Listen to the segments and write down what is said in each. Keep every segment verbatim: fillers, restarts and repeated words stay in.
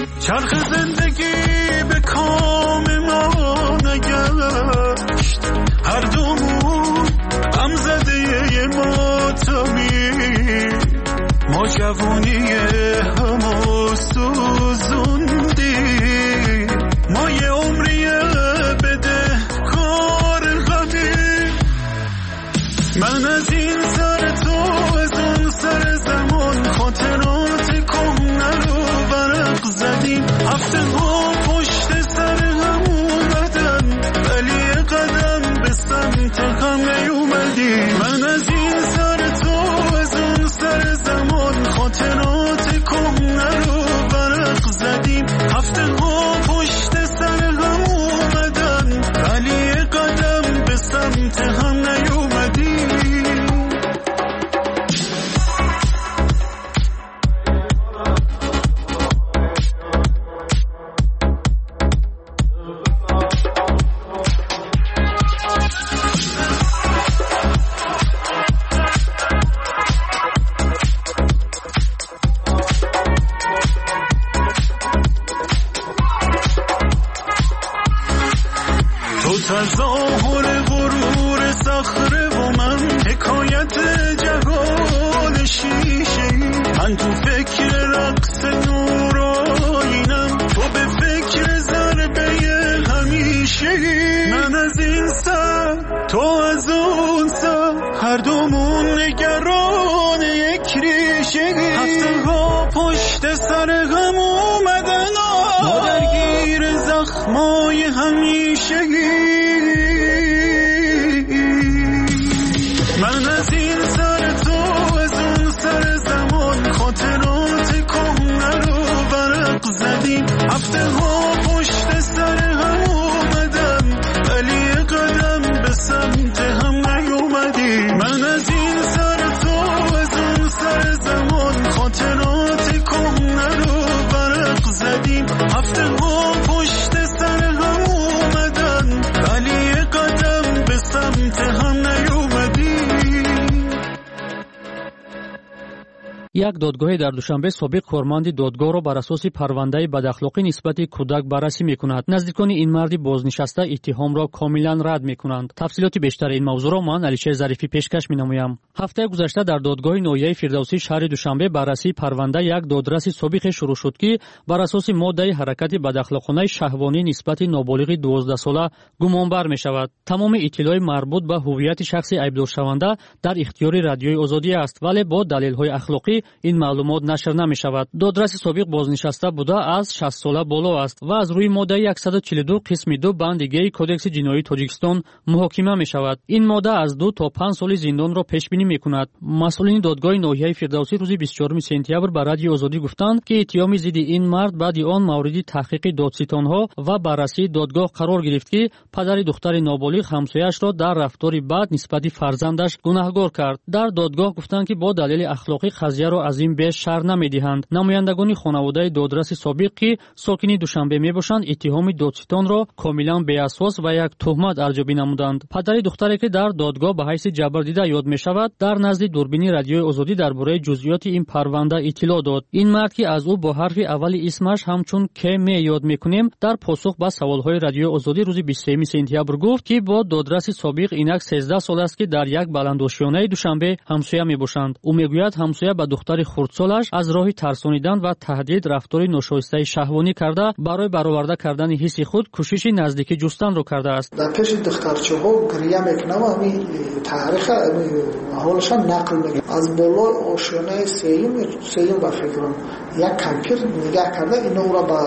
چرخ زندگی به کام ما نگشت، هر دومون غم زده ماتمی، ما جوونی همو سوزوندی، ما یه عمریه بده کار غمی. من از این سر تو از اون سر زمان خاطرات کهنه رو برق زدیم، هفته ها پشت سر هم اومدن ولی قدم به سمت هم نیومدیم. من از این سر تو از اون سر زمان خاطرات کهنه رو برق زدیم، هفته ها پشت سر هم اومدن ولی قدم به سمت هم نیومدیم. تظاهر غرور صخره و من حکایت جهان شیشه، من تو فکر رقص نورانم، تو به فکر ضربه همیشه. من از این سر تو از اون سر، هر دومون نگران یک ریشه، هفته ها پشت سر هم اومدن، ما درگیر زخمای همیشه. من از این سر تو از اون سر زمان خاطرات کهنه رو برق زدیم، هفته ها پشت سر هم اومدن ولی قدم به سمت هم نیومدیم. من از این سر تو از اون سر زمان خاطرات کهنه رو برق زدیم، هفته ها پشت سر هم اومدن ولی قدم به سمت هم نیومدیم. یک دادگاه در دوشنبه سابق کارمند دادگاه را بر اساس پرونده بداخلاقی نسبت کودک بررسی میکند. نزدیکان این مرد بازنشسته اتهام را کاملا رد میکنند. تفصیلات بیشتر این موضوع را من علیشه ظریفی پیشکش مینمایم. هفته گذشته در دادگاه ناحیه فردوسی شهر دوشنبه بررسی پرونده یک دادرس سابق شروع شد که بر اساس ماده حرکت بداخلاقانه شهوانی نسبت نابالغ دوازده ساله گمانبر میشود. تمام اطلاعات مربوط به هویت شخصی ایبدار شونده در اختیار رادیوی آزادی است، ولی با دلیل‌های اخلاقی این معلومات نشر نمی شود. دادرس سابق بازنشسته بوده از شصت ساله بالا است و از روی ماده صد و چهل و دو قسم دو بند دیگه کدکس جنایی تاجیکستان محاکمه می شود. این ماده از دو تا پنج سال زندان را پیش بینی می کند. مسئولین دادگاه ناحیه فردوسی روز بیست و چهارم سپتامبر به رادیو آزادی گفتند که اتهام ضد این مرد بعد آن مورد تحقیق دادستانها و بررسی دادگاه قرار گرفت که پدر دختر نابالغ همسایه‌اش را در رفتاری بد نسبت فرزندش گناهکار کرد. در دادگاه گفتند که با دلیل اخلاقی قضیه را از این بیش شرح نمیدهند. نمایندگان خانواده دادرس سابق که ساکن دوشنبه میباشند اتهام دادستان را کاملا بی‌اساس و یک تهمت ارزیابی نمودند. پدر دختری که در دادگاه به حیث جبردیده یاد میشود در نزد دوربین رادیوی آزادی درباره جزئیات این پرونده اطلاع داد. این مرد که از او با حرف اولی اسمش همچون که می یاد میکنیم در پاسخ به سوالهای رادیوی آزادی روز بیست و سوم سپتامبر گفت که با دادرس سابق اینک سیزده سال است که در یک بلندوشیانه دوشنبه همسایه میباشند. او میگوید همسایه به دختر خردسالش از راه ترسانیدن و تهدید رفتار ناشایسته شهوانی کرده برای برآورده کردن حس خود کوشش نزدیکی جستن را کرده است. در پیش دخترچه‌ها گریه میکنه و همین تاریخ حالش نقل میگه. از بالای آشیانه سیم سیم با فکرم یک کمپیر نگاه کرده اینو را با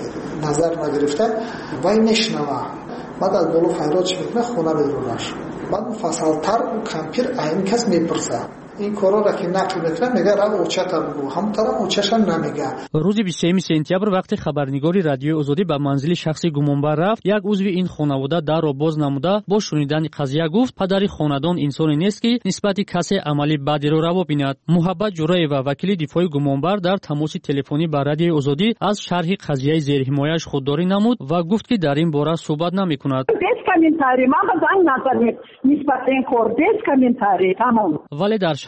نظر نگرفته و این نشنوه. بعد از بالا فریادش میکنه خونه بیرونش. بعد مفصل‌تر اون کمپیر این کس میپرسه این کارا را که نقل میکنه میگه را اوچه تا بگو هم طرف اوچه‌ش نمیگه. روز بیست و سوم سپتامبر وقتی خبرنگاری رادیو آزادی به منزل شخصی گمانبر رفت، یک عضو این خانواده در را باز نموده با شنیدن قضیه گفت پدر خاندان انسانی نیست که نسبت کسی عملی بدی را روا بیند. محبت جورایو وکیل دفاع گمانبر در تماس تلفنی با رادیو آزادی از شرح قضیه زیر حمایه‌اش خودداری نمود و گفت که در این باره صحبت نمی‌کند. ولی در شرح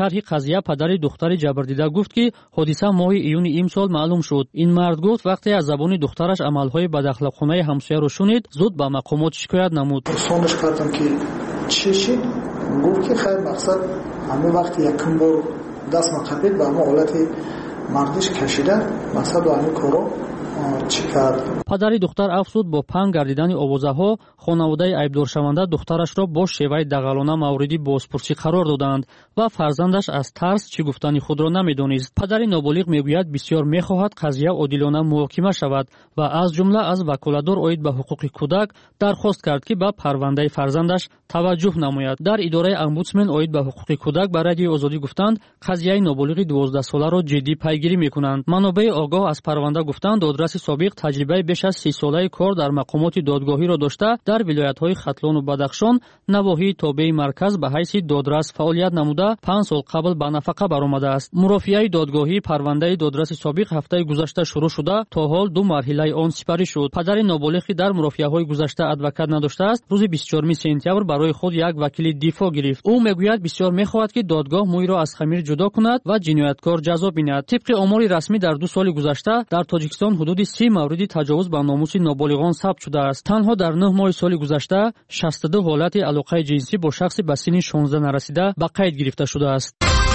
шарҳи қазия падари духтари ҷабрдида гуфт, ки ҳодиса моҳи июни имсол маълум шуд. Ин мард гуфт, вақте аз забони духтараш амалҳои бадахлоқонаи ҳамсояро шунид, зуд ба мақомот шикоят намуд. сонаш кардам ки чӣ шид, гуфт ки хайр мақсад ҳамин вақти якум бор даст мақабид ба ҳамон ҳолати мардиш кашида мақсад ба ҳамин коро чӣ кард. Падари духтар афзуд, бо панг гардидани овозаҳо хонаводаи айбдоршаванда духтарашро бо шеваи дағалона мавриди бозпурсӣ қарор доданд ва фарзандаш аз тарс чӣ гуфтани худро намедонист. Падари ноболиғ мегӯяд бисёр мехоҳад қазия одилона муҳокима шавад ва аз ҷумла аз ваколадор оид ба ҳуқуқи кӯдак дархост кард, ки ба парвандаи фарзандаш таваҷҷӯҳ намояд. Дар идораи омбудсмен оид ба ҳуқуқи кӯдак ба радиои Озодӣ гуфтанд, қазияи ноболиғи дувоздаҳсоларо ҷиддӣ пайгирӣ мекунанд. Манобаи огоҳ аз парванда гуфтанд, додраси собиқ таҷрибаи беш аз си солаи кор дар мақомоти додгоҳиро дошта, дар вилоятҳои Хатлону Бадахшон, навоҳии тобеи марказ ба ҳайси додрас фаъолият намуда, панҷ сол қабл ба нафақа баромадааст. Мурофиаи додгоҳӣ парвандаи додраси собиқ ҳафтаи гузашта шурӯъ шуда, то ҳол ду марҳилаи он сипарӣ шуд. Падари ноболиғ, ки дар мурофиаҳои гузашта адвокат надоштааст, рӯзи бисту чорум сентябр барои худ як вакили дифоъ гирифт. ӯ мегӯяд, бисёр мехоҳад, ки додгоҳ мӯйро аз хамир ҷудо кунад ва ҷинояткор ҷазо бинад. Тибқи омори расмӣ дар ду соли гузашта дар Тоҷикистон ҳудуди си мавриди таҷовуз ба номуси ноболиғон сабт шудааст. Танҳо дар нӯҳ моҳи соли гузашта шасту ду ҳолати алоқаи ҷинсӣ бо шахси ба синни шонздаҳ нарасида ба қайд гирифта шудааст.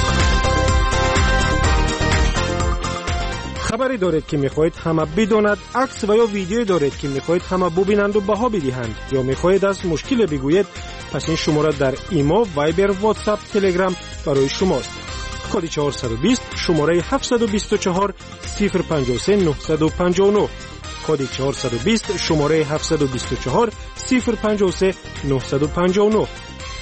хабаре доред, ки мехоҳед ҳама бидонад, акс ва ё видеое доред, ки мехоҳед ҳама бубинанду баҳо бидиҳанд, ё мехоҳед аз мушкиле бигӯед, пас ин шумора дар имо, вайбер, ватсап, телеграм барои шумост. коди чаҳорсаду бист шумораи ҳафтсаду бисту чаҳор сифр панҷоҳ се нуҳсаду панҷоҳ нӯҳ, коди чаҳорсаду бист шумораи ҳафтсаду бисту чаҳор сифр панҷоҳ се нуҳсаду панҷоҳ нӯҳ.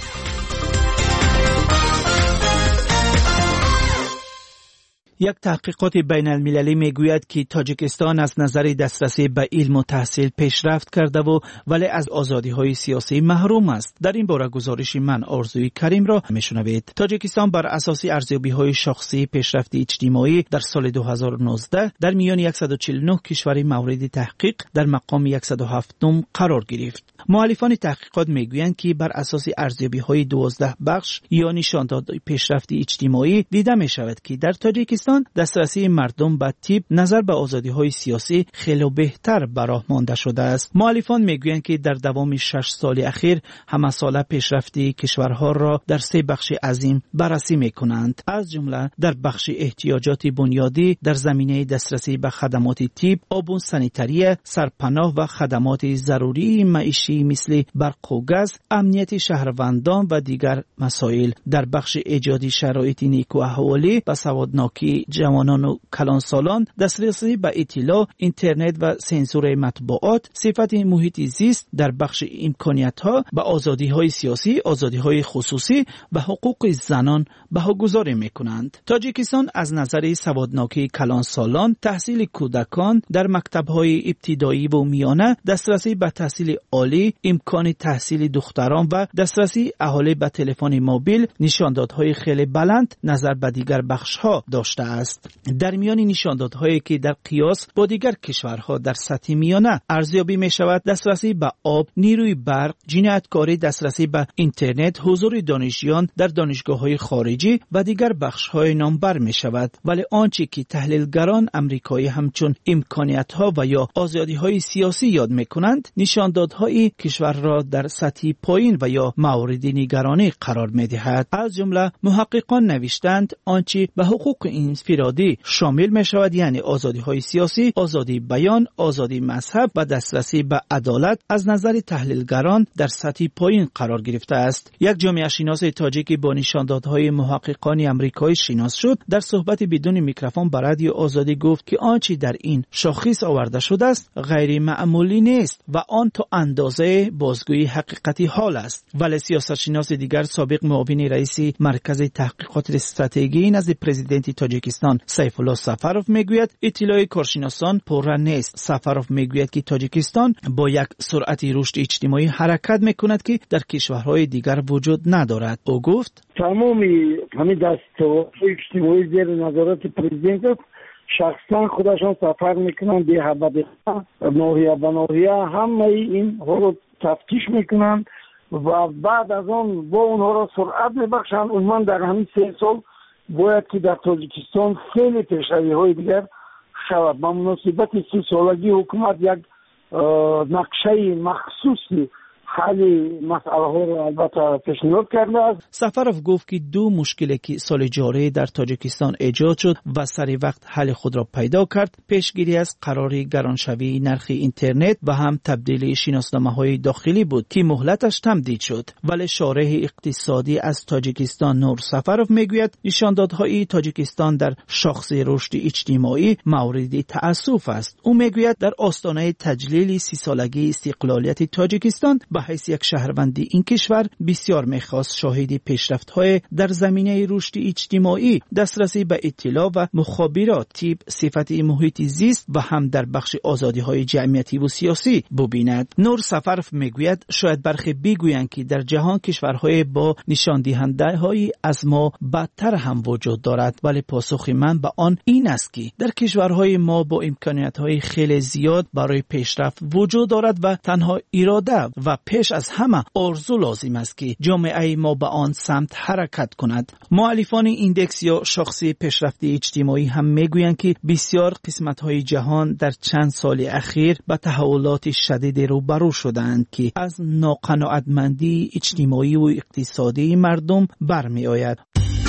یک تحقیقات بین المللی میگوید که تاجیکستان از نظر دسترسی به علم و تحصیل پیشرفت کرده و ولی از آزادی های سیاسی محروم است. در این باره گزارش من آرزوی کریم را میشنوید. تاجیکستان بر اساس ارزیابی های شخصی پیشرفت اجتماعی در سال دو هزار و نوزده در میان صد و چهل و نه کشور مورد تحقیق در مقام صد و هفت قرار گرفت. مؤلفان تحقیقات میگویند که بر اساس ارزیابی های دوازده بخش یا نشاندادهای پیشرفت اجتماعی دیده می شود که در تاجیکستان دسترسی مردم به طب نظر به آزادی های سیاسی خیلی بهتر براه مانده شده است. مؤلفان میگویند که در دوام شش سال اخیر همه ساله پیشرفت کشورها را در سه بخش عظیم بررسی میکنند، از جمله در بخش احتیاجات بنیادی در زمینه دسترسی به خدمات طب، آب و سانیتری، سرپناه و خدمات ضروری معیشی مثل برق و گاز، امنیت شهروندان و دیگر مسائل. در بخش ایجاد شرایط نیکو احوالی و سوادناکی جوانان و کلانسالان، دسترسی به اطلاع، اینترنت و سنسور مطبوعات، صفت محیط زیست. در بخش امکانیت‌ها به آزادی‌های سیاسی، آزادی‌های خصوصی و حقوق زنان بهاگذاری می‌کنند. تاجیکستان از نظر سوادناکی کلانسالان، تحصیل کودکان در مکتب‌های ابتدایی و میانه، دسترسی به تحصیل عالی، امکان تحصیل دختران و دسترسی اهالی به تلفن موبیل نشاندادهای خیلی بلند نظر به دیگر بخش‌ها داشته است. در میان نشاندادهایی که در قیاس با دیگر کشورها در سطح میانه ارزیابی می شود، دسترسی به آب، نیروی برق، جنایتکاری، دسترسی به اینترنت، حضور دانشجویان در دانشگاه‌های خارجی و دیگر بخش‌های نامبر می شود. ولی آنچه که تحلیلگران آمریکایی همچون امکانیت‌ها و یا آزادی‌های سیاسی یاد می‌کنند، نشاندادهای کشور را در سطح پایین و یا مورد نگرانی قرار می‌دهد. از جمله محققان نوشتند آنچه به حقوق انفرادی شامل می شود، یعنی آزادی‌های سیاسی، آزادی بیان، آزادی مذهب و دسترسی به عدالت، از نظر تحلیلگران در سطح پایین قرار گرفته است. یک جامعه شناس تاجیکی با نشاندادهای محققان آمریکایی شناس شد، در صحبت بدون میکروفون با رادیو آزادی گفت که آنچه در این شاخص آورده شده است غیر معمولی نیست و آن تا اندازه بازگویی حقیقتی حال است. ولی سیاستشناس دیگر، سابق معاون رئیس مرکز تحقیقات استراتژی نزد پرزیدنت تاجیکستان سیف الله سفروف میگوید اطلاع کارشناسان پررو نیست. سفروف میگوید که تاجیکستان با یک سرعت رشد اجتماعی حرکت میکند که در کشورهای دیگر وجود ندارد. او گفت تمام همین دستاوردهای اجتماعی زیر نظارت پرزیدنت شخصا خودشان سفر میکنن به حبدقه ناحیه به ناحیه، همه این ها رو تفتیش میکنن و بعد از آن با اونها را سرعت میبخشن. اونمان در همین سه سال باید که در تاجیکستان خیلی پیشروی های دیگر شود. با مناسبت سی سالگی حکومت یک نقشه مخصوصی حل مسئله ها را البته پیشنهاد کرده است. سفروف گفت که دو مشکلی که سال جاری در تاجیکستان ایجاد شد و سری وقت حل خود را پیدا کرد، پیشگیری از قرار گرانشوی نرخ اینترنت و هم تبدیل شناسنامه‌های داخلی بود که مهلتش تمدید شد. ولی شارح اقتصادی از تاجیکستان نور سفروف میگوید نشاندادهای تاجیکستان در شاخص رشد اجتماعی مورد تأسف است. او میگوید در آستانه تجلیل سی سالگی استقلالیت تاجیکستان به حیث یک شهروند این کشور بسیار میخواست شاهد پیشرفت‌های در زمینه رشد اجتماعی، دسترسی به اطلاع و مخابرات، تیپ صفت محیط زیست و هم در بخش آزادی‌های جمعیتی و سیاسی ببیند. نور سفروف میگوید شاید برخی بگویند که در جهان کشورهای با نشان دهنده‌های از ما بدتر هم وجود دارد، ولی پاسخ من به آن این است که در کشورهای ما با امکانیت‌های خیلی زیاد برای پیشرفت وجود دارد و تنها اراده و پیش از همه آرزو لازم است که جامعه ما به آن سمت حرکت کند. مؤلفان ایندکس یا شاخص پیشرفت اجتماعی هم میگویند که بسیار قسمت‌های جهان در چند سال اخیر به تحولات شدید روبرو شدند که از ناقناعتمندی اجتماعی و اقتصادی مردم برمی آید.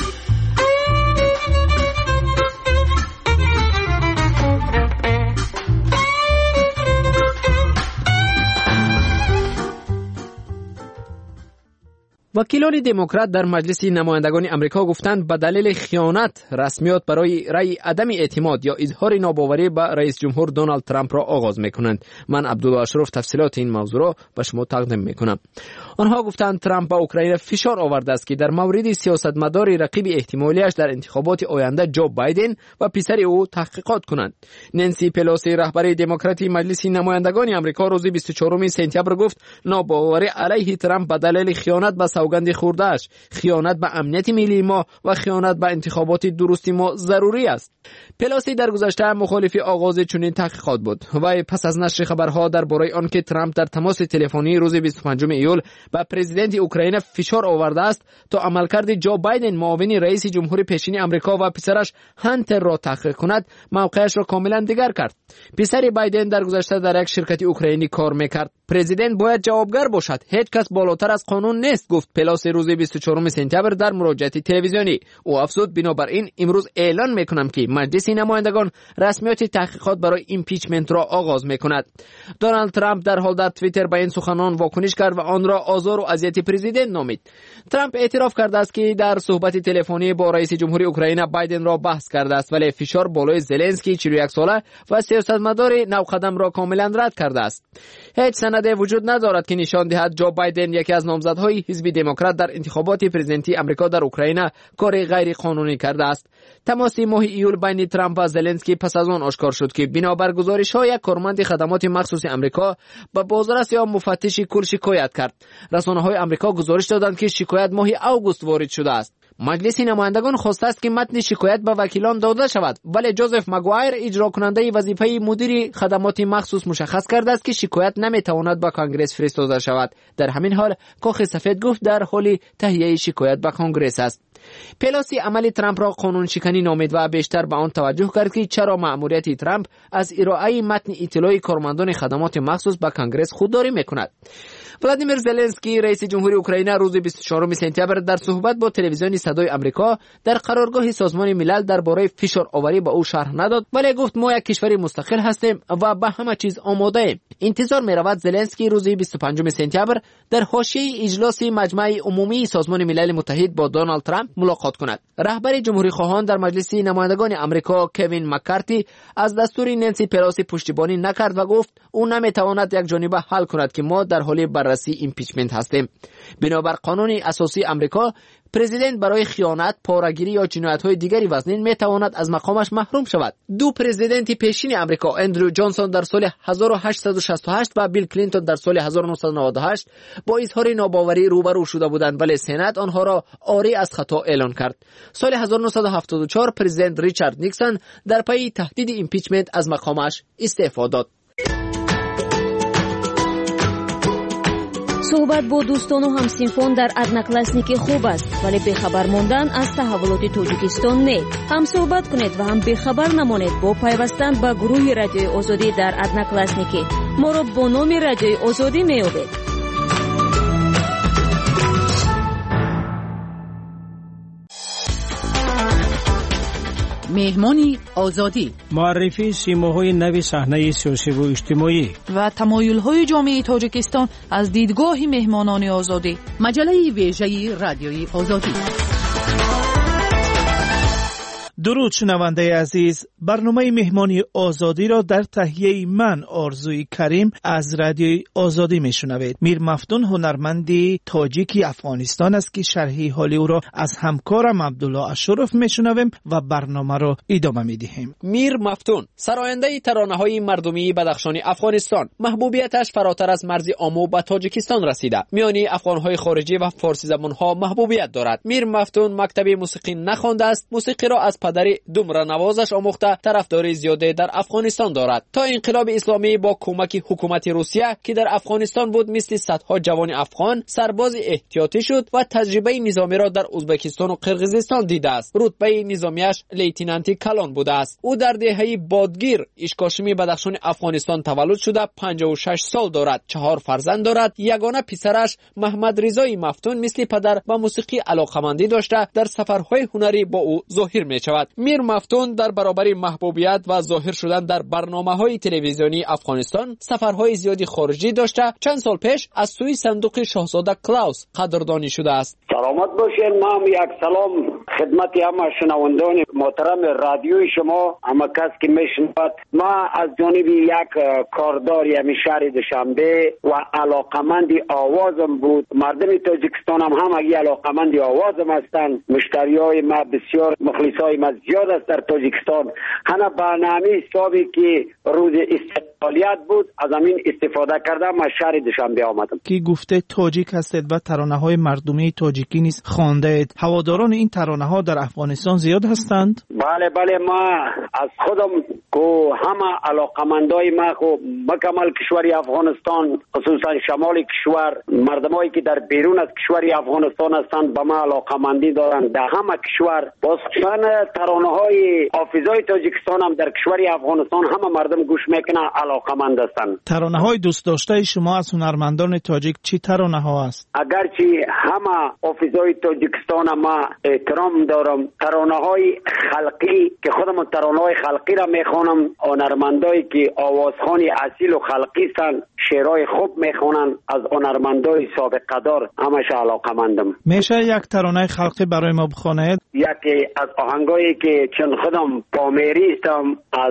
وکیلان دموکرات در مجلس نمایندگان امریکا گفتند به دلیل خیانت رسمیات برای رأی عدم اعتماد یا اظهار ناباوری به رئیس جمهور دونالد ترامپ را آغاز میکنند. من عبدالله اشرف تفصیلات این موضوع را به شما تقدیم میکنم. آنها گفتند ترامپ به اوکراین فشار آورده است که در مورد سیاستمدار رقیب احتمالیش در انتخابات آینده جو بایدن و پسر او تحقیقات کنند. نانسی پلوسی رهبر دموکراتی مجلس نمایندگان امریکا روز بیست و چهارم سپتامبر گفت ناباوری علیه ترامپ به دلیل خیانت به سوگند خورده‌اش، خیانت به امنیت ملی ما و خیانت به انتخابات درست ما ضروری است. پلوسی در گذشته مخالف آغاز چنین تحقیقات بود و پس از نشر خبرها درباره آنکه ترامپ در تماس تلفنی روز بیست و پنجم ایول به پرزیدنت اوکراین فشار آورده است تا عملکرد جو بایدن معاون رئیس جمهور پیشین آمریکا و پسرش هانتر را تحقیق کند، موقعش را کاملا دیگر کرد. پسر بایدن در گذشته در یک شرکت اوکراینی کار میکرد. پرزیدنت باید جوابگر باشد، هیچ کس بالاتر از قانون نیست، گفت پلوسی روز بیست و چهارم سپتامبر در مراجعه تلویزیونی. او افزود بنابراین امروز اعلان میکنم که مجلس نمایندگان رسمیات تحقیقات برای ایمپیچمنت را آغاز میکند. دونالد ترامپ در حال در توییتر به این سخنان واکنش کرد و آن را آزار و اذیت پرزیدنت نامید. ترامپ اعتراف کرده است که در صحبت تلفنی با رئیس جمهور اوکراین بایدن را بحث کرده است، ولی فشار بالای زلنسکی چهل و یک ساله و سیاستمدار نوقدم را کاملا رد کرده است. هیچ سندی وجود ندارد که نشان دهد جو بایدن یکی از نامزدهای حزب دموکرات در انتخابات پرزیدنتی آمریکا در اوکراین کار غیر قانونی کرده است. تماس ماه ایول بین ترامپ و زلنسکی پس از آن آشکار شد که بنابر گزارش‌های یک کارمند خدمات مخصوص آمریکا به بازرس یا مفتش کل شکایت کرد. رسانه‌های آمریکا گزارش دادند که شکایت ماه اوگوست وارد شده است. مجلس نمایندگان خواسته است که متن شکایت به وکیلان داده شود، ولی جوزف مگوایر اجرا کننده وظیفه مدیر خدمات مخصوص مشخص کرده است که شکایت نمیتواند به کانگرس فرستاده شود. در همین حال کاخ سفید گفت در حال تهیه شکایت به کانگرس است. پلوسی عمل ترامپ را قانون شکنی نامید و بیشتر به آن توجه کرد که چرا مأموریت ترامپ از ارائه متن اطلاع کارمندان خدمات مخصوص به کانگرس خودداری میکند. ولادیمیر زلنسکی رئیس جمهور اوکراین روز بیست و چهارم سپتامبر در صحبت با تلویزیون صدای آمریکا در قرارگاه سازمان ملل درباره فشار آوری به او شرح نداد، ولی گفت ما یک کشور مستقل هستیم و به همه چیز آماده ایم. انتظار می رود زلنسکی روز بیست و پنجم سپتامبر در حاشیه اجلاس مجمع عمومی سازمان ملل متحد با دونالد ترامپ ملاقات کند. رهبر جمهوری خواهان در مجلس نمایندگان آمریکا کوین مکارتی از دستور نانسی پلوسی پشتیبانی نکرد و گفت او نمیتواند یک جانبه حل کند که ما در حال بررسی ایمپیچمنت هستیم. بنابر قانون اساسی آمریکا پرزیدنت برای خیانت، پاره‌گیری یا جنایت‌های دیگری وزنین می‌تواند از مقامش محروم شود. دو پرزیدنت پیشین آمریکا، اندرو جانسون در سال هزار و هشتصد و شصت و هشت و بیل کلینتون در سال هزار و نهصد و نود و هشت با اظهار ناباوری روبرو شده بودند، ولی سنا آنها را عاری از خطا اعلان کرد. سال هزار و نهصد و هفتاد و چهار پرزیدنت ریچارد نیکسون در پی تهدید ایمپیچمنت از مقامش استعفا داد. صحبت با دوستان و همسینفان در ادناکلاسنیک خوب است، ولی بخبر ماندن از تحولات تاجیکستان نه. هم صحبت کنید و هم بخبر نمانید با پیوستن به گروه رادیوی آزادی در ادناکلاسنیک. ما را با نام رادیوی آزادی میابید. مهمانی آزادی، معرفی سیماهای نوی صحنه سیاسی و اجتماعی و تمایل‌های جامعه تاجیکستان از دیدگاه مهمانان آزادی. مجله ویژه رادیوی آزادی. درود شنونده عزیز، برنامه مهمانی آزادی را در تهیه من آرزوی کریم از رادیوی آزادی میشنوید. میر مفتون هنرمندی تاجیکی افغانستان است که شرحی حالی او را از همکارم عبدالله اشرف میشنویم و برنامه را ادامه میدهیم. میر مفتون سراینده ترانه‌های مردمی بدخشانی افغانستان، محبوبیتش فراتر از مرز آمو به تاجیکستان رسیده. میانی افغان‌های خارجی و فارسی زبان‌ها محبوبیت دارد. میر مفتون مکتب موسیقی نخوانده است، موسیقی را از پدر دومره نوازش آموخته طرفداری زیاده در افغانستان دارد. تا انقلاب اسلامی با کمک حکومت روسیه که در افغانستان بود، مثل صدها جوان افغان سرباز احتیاطی شد و تجربه نظامی را در ازبکستان و قرقیزستان دیده است. رتبه نظامیش لیتنانتی کلان بوده است. او در دهه بادگیر اشکاشمی بدخشان افغانستان تولد شده، پنجاه و شش سال دارد، چهار فرزند دارد. یگانه پسرش محمد رضای مفتون مثل پدر به موسیقی علاقمندی داشته، در سفرهای هنری با او ظاهر می شود. میر مفتون در برابر محبوبیت و ظاهر شدن در برنامه‌های تلویزیونی افغانستان سفرهای زیادی خارجی داشته. چند سال پیش از سوی صندوق شاهزاده کلاوس قدردانی شده است. سلامت باشین. ما یک سلام خدمت همه شنوندگان محترم رادیوی شما، همه کس که میشنود. ما از جانب یک کاردار یمی شهر دوشنبه و علاقمندی آوازم بود، مردم تاجیکستان هم همگی علاقمندی آوازم هستند. مشتریای ما بسیار، مخلصای ما زیاد است در تاجیکستان. هنه برنامه حسابی که روز استقلالیت بود از همین استفاده کردم ما شهر دوشنبه آمدم. کی گفته تاجیک هستید و ترانه‌های مردمی تاجیکی نیز خوانده اید. هواداران این ترانه‌ها در افغانستان زیاد هستند؟ بله بله، ما از خودم کو همه علاقمندای ما کو مکمل کشور افغانستان، خصوصا شمال کشور، مردمایی که در بیرون از کشور افغانستان هستند به ما علاقمندی دارند. در همه کشور بازخوان ترانه‌های حافظای تاجیکستان هم در کشور افغانستان همه مردم گوش میکنن، علاقمند هستند. ترانه‌های دوست داشته شما از هنرمندان تاجیک چی ترانه‌ها است؟ اگرچه همه حافظای تاجیکستان ما احترام دارم، ترانه‌های خلقی که خودم ترانه‌های خلقی را میخوانم، هنرمندایی که آوازخوانی اصیل و خلقی هستند، شعرهای خوب میخوانند، از هنرمندای سابقه دار همش علاقمندم. میشه یک ترانه خلقی برای ما بخوانید؟ یکی از آهنگایی که چون خودم پامیری هستم، از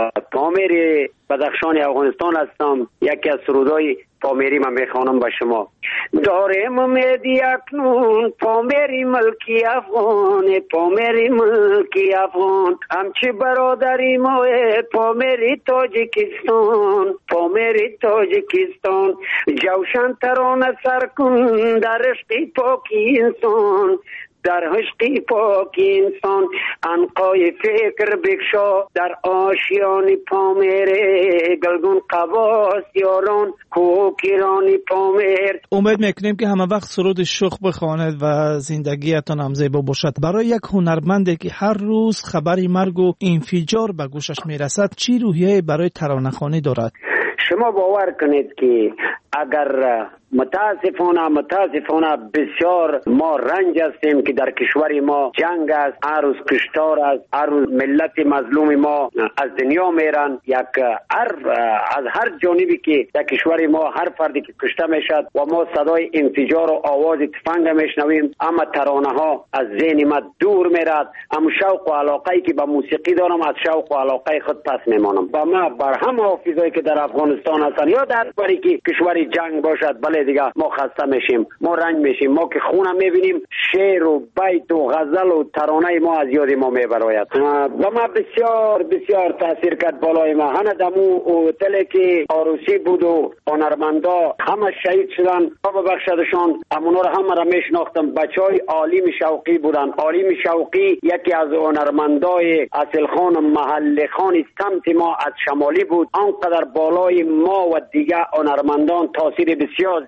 پامیر بدخشان افغانستان هستم، یکی از سرودای پامیری من میخوانم با شما. دارم امیدی اکنون پامیری ملکی افغان، پامیری ملکی افغان، همچه برادری ما پامیری تاجیکستان، پامیری تاجیکستان، جوشن ترانه سر کن در عشق پاکی انسان، در عشق پاک انسان، عنقای فکر بکشا در آشیان پامیره، گلگون قواس یاران کوکیران پامیر. امید میکنیم که همه وقت سرود شوق بخواند و زندگیتان هم زیبا باشد. برای یک هنرمندی که هر روز خبری مرگ و انفجار به گوشش میرسد چی روحیه برای ترانه‌خوانی دارد؟ شما باور کنید که اگر متاسفانه متاسفانه بسیار ما رنج هستیم که در کشور ما جنگ است، هر روز کشتار است، هر روز ملت مظلوم ما از دنیا میرن، یک هر از هر جانبی که در کشور ما هر فردی که کشته میشد و ما صدای انفجار و آواز تفنگ میشنویم، اما ترانه ها از ذهن ما دور میرد. اما شوق و علاقه که به موسیقی دارم از شوق و علاقه خود پس میمانم. با ما بر همه حافظایی که در افغانستان هستن یا در بری که کشور جنگ باشد، بله دیگه ما خسته میشیم، ما رنج میشیم. ما که خونم میبینیم شعر و بیت و غزل و ترانه ما از یاد ما میبراید. و ما بسیار بسیار تاثیر کرد بالای ما. هنه دمو هتلی که عروسی بود و هنرمندا همه شهید شدن، بابا بخشدشان، امونا رو همه را میشناختم. بچهای عالم شوقی بودن. عالم شوقی یکی از هنرمندای اصل خان محل خان سمت ما از شمالی بود. آنقدر بالای ما و دیگه هنرمندان تاثیر بسیار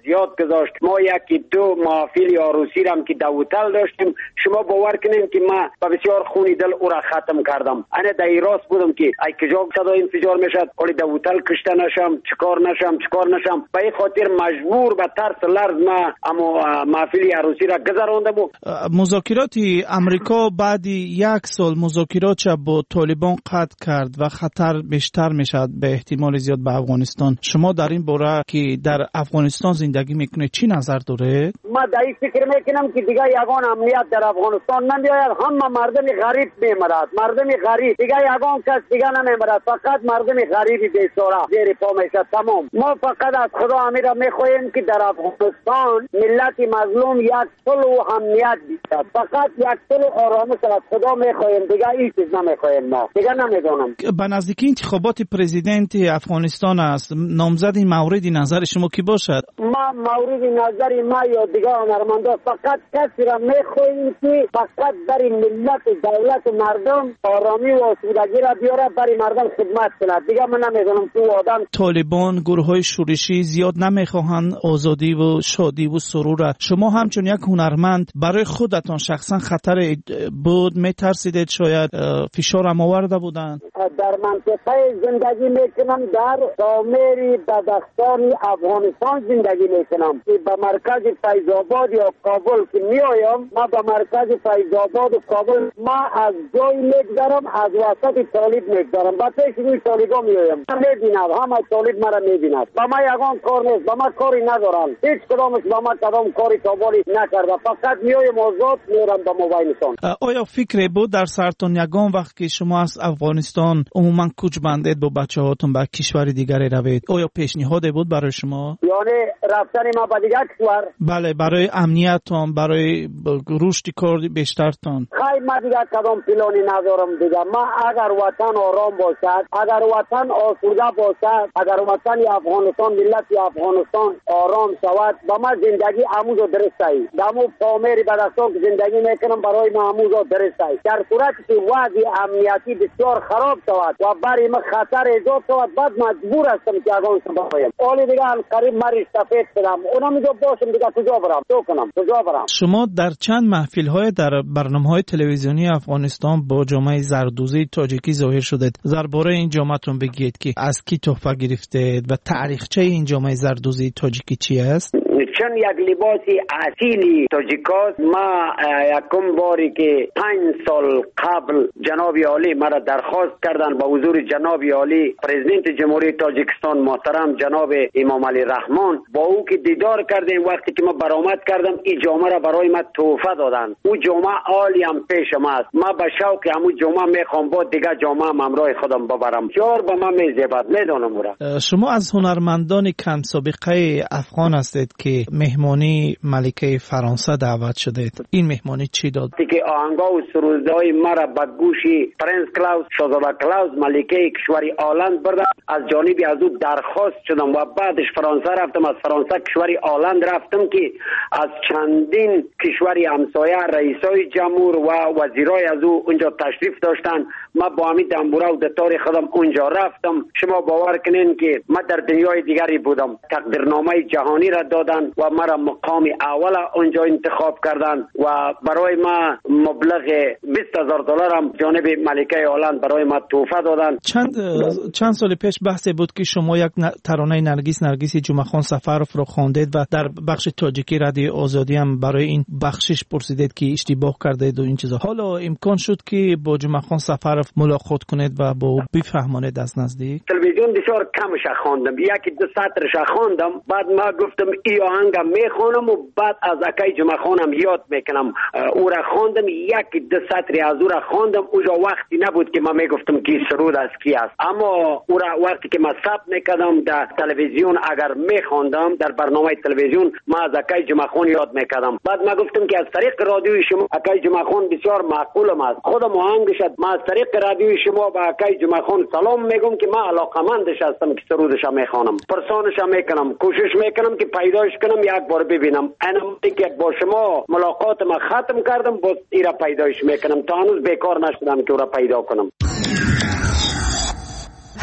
زیاد گذاشت. ما یکی دو محافل عروسی را که در هتل داشتیم، شما باور کنین که ما با بسیار خونی دل او را ختم کردم. انا در راست بودم که ای کجا صدا انفجار میشد، ولی در هتل کشته نشم، چیکار نشم چیکار نشم. به این خاطر مجبور به ترس لرز ما اما محافل عروسی را گذراندم. مذاکرات امریکا بعد یک سال مذاکرات با طالبان قطع کرد و خطر بیشتر میشد به احتمال زیاد به افغانستان. شما در این باره که در افغانستان زندگی میکنه چی نظر داره؟ ما در این فکر میکنم که دیگه یگان امنیت در افغانستان نمیآید. همه مردم غریب میمرد، مردم غریب دیگه یگان کس دیگه نمیمرد، فقط مردم غریب بیچاره زیر پا میشه. تمام. ما فقط از خدا امیر میخواهیم که در افغانستان ملت مظلوم یک صلح و امنیت بیشتر، فقط یک صلح و آرامش از خدا میخواهیم، دیگه هیچ چیز نمیخواهیم. ما دیگه نمیدونم. به نزدیکی انتخابات پرزیدنت افغانستان است، نامزد مورد نظر شما کی باشد؟ ما مورد نظر ما یا دیگه هنرمندا فقط کسی را میخواهیم که فقط برای ملت دولت و مردم آرامی و آسودگی را بیاره، برای مردم خدمت کنه. دیگه من نمیدونم تو آدم طالبان گروه های شورشی زیاد نمیخواهند آزادی و شادی و سرور. شما همچون یک هنرمند برای خودتان شخصا خطر بود میترسیدید شاید فشار هم آورده بودند؟ در منطقه زندگی میکنم، در سامری بدخشان افغانستان زندگی میکنم که به مرکز فیض آباد یا کابل که میایم، ما به مرکز فیض آباد و کابل ما از جای میگذرم، از وسط طالب میگذرم، با پیش روی طالبا میایم. میبینم همه طالب مرا میبیند. با ما یگان کار نیست، با ما کاری ندارم، هیچ کدامش با ما کدام کاری کابلی نکرده، فقط میایم آزاد میرم به موبایلشان. آیا فکری بود در سرتون یگان وقت که شما از افغانستان عموما کوچ بندید با بچه هاتون به کشور دیگری روید، آیا پیشنهادی بود برای شما؟ یعنی رفتن ما به دیگر کشور؟ بله، برای امنیتتان، برای رشد کار بیشترتان. خیلی ما دیگر کدام پلانی ندارم دیگه. ما اگر وطن آرام باشد، اگر وطن آسوده باشد، اگر وطن افغانستان ملت افغانستان آرام شود، با ما زندگی عمود و درست است. دمو پامری بدستان که زندگی میکنم برای ما عمود و درست است. در صورتی که وضع امنیتی بسیار خراب شود و برای ما خطر ایجاد شود، بعد مجبور هستم که افغانستان بخوایم. اولی دیگه هم قریب مریض سفید شدم، اونم میگه باشم دیگه کجا برم؟ تو کنم کجا برم؟ شما در چند محفل های در برنامه های تلویزیونی افغانستان با جامعه زردوزی تاجیکی ظاهر شدید. درباره این جامعهتون بگید که از کی تحفه گرفتید و تاریخچه این جامعه زردوزی تاجیکی چی است؟ چون یک لباسی اصیلی تاجیکاست. ما یکم باری که پنج سال قبل جناب عالی مرا درخواست کردن با حضور جناب عالی پرزیدنت جمهوری تاجیکستان محترم جناب امام علی رحمان، با او که دیدار کردیم، وقتی که ما برآمد کردم این جامعه را برای ما تحفه دادن. او جامعه عالی هم پیش ما است. ما به شوق همون جامعه میخوام با دیگه جامعه هم همراه خودم ببرم. چهار به ما میزیبد. میدونم اورا. شما از هنرمندان کم سابقه افغان هستید که مهمانی ملکه فرانسه دعوت شدید. این مهمانی چی داد؟ که آهنگا و سرودهای مرا به گوشی پرنس کلاوس شاهزاده کلاوس ملکه کشوری آلند بردم. از جانبی از او درخواست شدم و بعدش فرانسه رفتم. از فرانسه کشوری آلند رفتم که از چندین کشوری همسایه رئیسای جمهور و وزیرای از او اونجا تشریف داشتن. ما با همین دنبوره و دتار خودم اونجا رفتم. شما باور کنین که ما در دنیای دیگری بودم. تقدیرنامه جهانی را دادن و مرا مقام اول اونجا انتخاب کردن و برای ما مبلغ بیست هزار دلار هم جانب ملکه آلند برای ما تحفه دادن. چند چند سال پیش بحث بود که شما یک ترانه نرگس نرگس جمعه خان سفرف رو خواندید و در بخش تاجیکی رادیو آزادی هم برای این بخشش پرسیدید که اشتباه کردید و این چیزا. حالا امکان شد که با جمعه خان سفرف ملاقات کنید و با او بفهمانید از نزدیک؟ تلویزیون بسیار کمش خواندم، یکی دو سطرش خواندم، بعد ما گفتم ای آهنگم میخونم و بعد از اکای جمعه خانم یاد میکنم. او را خواندم، یکی دو سطری از او را خواندم. اونجا وقتی نبود که ما میگفتم کی سرود از کی است، اما او را وقتی که ما ثبت میکردم در تلویزیون اگر میخواندم در برنامه تلویزیون ما از اکای جمعه خان یاد میکردم. بعد ما گفتم که از طریق رادیوی شما اکای جمعه خان بسیار معقولم است، خودم آهنگ شد. ما از طریق رادیوی شما با اکای جمعه خان سلام میگم که ما علاقمندش هستم که سرودش میخوانم، پرسانش میکنم، کوشش میکنم که پیداش کنم یک بار ببینم. انا که با شما ملاقات ما ختم کردم باز ایرا پیداش میکنم، تا هنوز بیکار نشدم که او را پیدا کنم.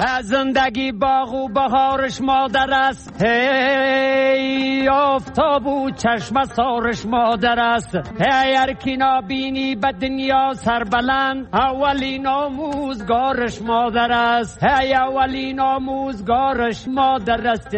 زندگی باغ و بهارش مادر است، هی آفتاب و چشم سارش مادر است. هی هر کی نابینی به دنیا سربلند، اولین آموزگارش مادر است. هی اولین آموزگارش مادر است.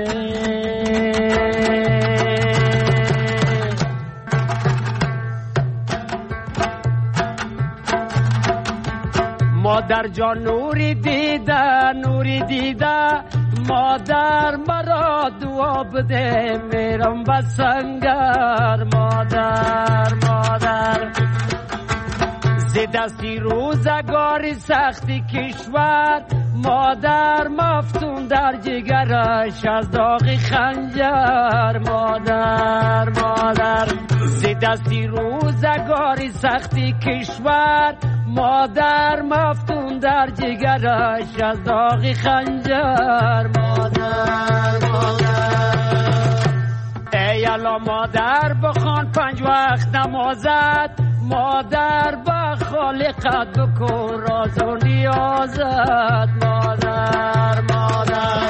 مادر جان نوری دیده نوری دیده، مادر مرا دعا بده میرم به سنگر. مادر مادر زی دستی روزگاری سختی کشور، مادر مفتون در جگرش از داغ خنجر. مادر مادر زی دستی روزگاری سختی کشور، مادر مفتون در جگرش از داغ خنجر. مادر مادر ای الا مادر بخوان پنج وقت نمازت، مادر با خالقت بکن راز و نیازت. مادر مادر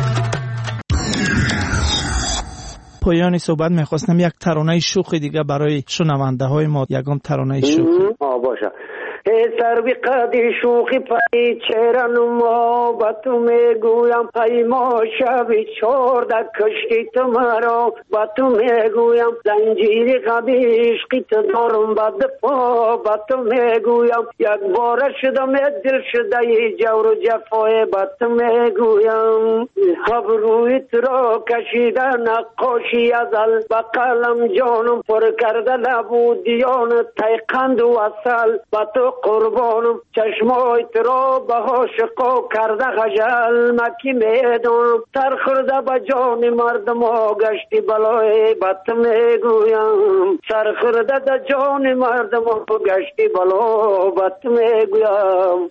پایان صحبت میخواستم یک ترانه شوخ دیگه برای شنونده های ما، یکم ترانه شوخ. آه باشه. ای سروی قدی شوخی پایی چرا نما با تو میگویم، ای ما شبی چورده کشتی تو مرا با تو میگویم، زنجیری قدی عشقی تو دارم با دفا با تو میگویم، یک بار شدم دل شده ای جور و جفای با تو میگویم. ابروی تو را کشیده نقاشی ازل، با قلم جانم پر کرده لبو دیان، تیقند و اصل با تو قربانم، چشمای تو را به عاشقا کرده خجل، مکی میدونم تر خورده به جان مردم ها گشتی بلای با تو میگویم، سر خورده به جان مردم ها گشتی بلا با تو میگویم.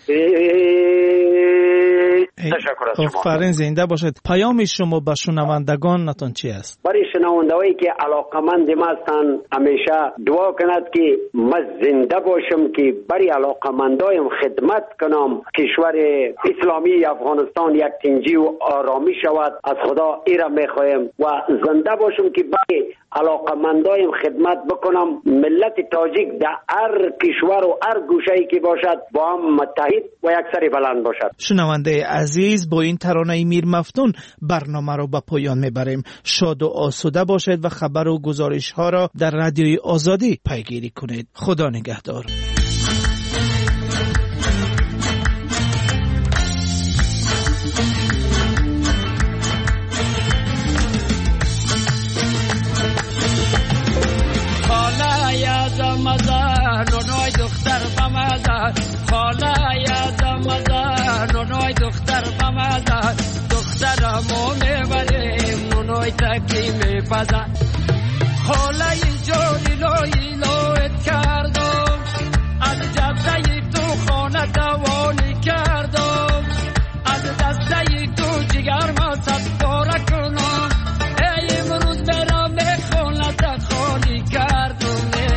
تشکر از شما. آفرین، زنده باشد. پیام شما به شنوندگان نتون چی است؟ برای شنوندهایی که علاقمند ما هستند همیشه دعا کند که من زنده باشم که برای علاقمندایم خدمت کنم، کشور اسلامی افغانستان یک تنجی و آرامی شود. از خدا ایره میخوایم و زنده باشم که برای علاقمندایم خدمت بکنم. ملت تاجیک در هر کشور و هر گوشه‌ای که باشد با هم متحد و یک سر بلند باشد. شنونده عزیز، با این ترانه میر مفتون برنامه رو به پایان میبریم. شاد و آسوده باشید و خبر و گزارش ها را در رادیوی آزادی پیگیری کنید. خدا نگهدار. نونای دختر بمزه، خاله یادم مزه، نونای دختر بمزه، دخترمو میبریم نونای تکی میپزه. خاله جوری لوی لویت کردم، از جبزه تو خانه دوانی کردم، از دسته تو جگر ما صد پاره کنم، ای امروز برام خانه خالی کردم.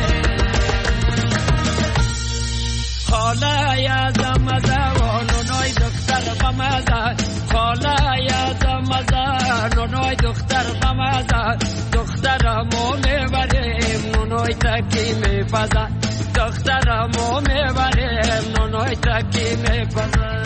خاله یادم مزه و نونای دختر بمزه، خاله یادم مزه نونای دختر بمزه، دخترمو میبریم نونای تکی میپزه، دخترمو میبریم نونای تکی میپزه.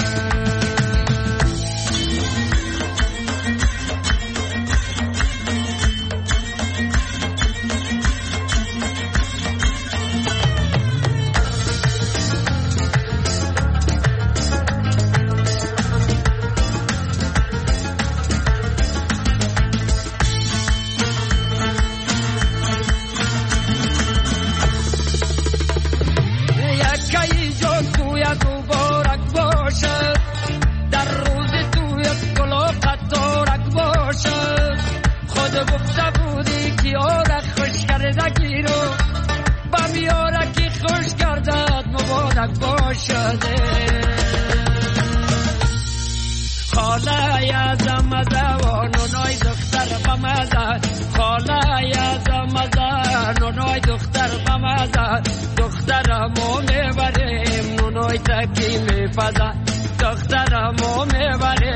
خاله یادم مزه و نونای دختر بمزه، خاله یادم مزه نونای دختر بمزه، دخترمو میبریم نونای تکی میپزه، دخترمو میبریم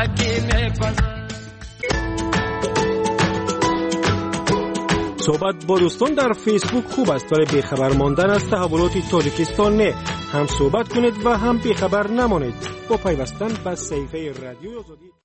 کی میپزد. صحبت با دوستان در فیسبوک خوب است ولی بیخبر ماندن از تحولات تاجیکستان نه. هم صحبت کنید و هم بیخبر نمانید. با پیوستن به صفحه رادیوی آزادی